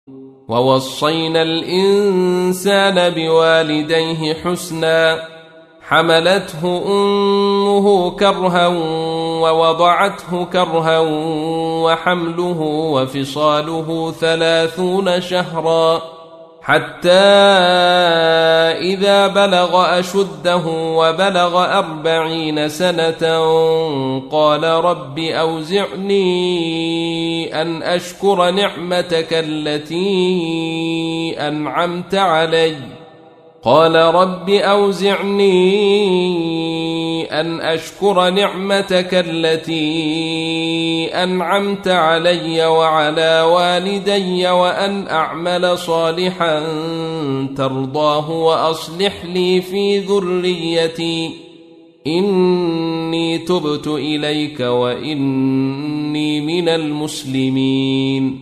ووصينا الإنسان بوالديه حسنا حملته أمه كرها ووضعته كرها وحمله وفصاله 30 شهرا حتى إذا بلغ أشده وبلغ 40 سنة قال رب أوزعني أن أشكر نعمتك التي أنعمت علي وعلى والدي وأن أعمل صالحا ترضاه وأصلح لي في ذريتي إني تبت إليك وإني من المسلمين.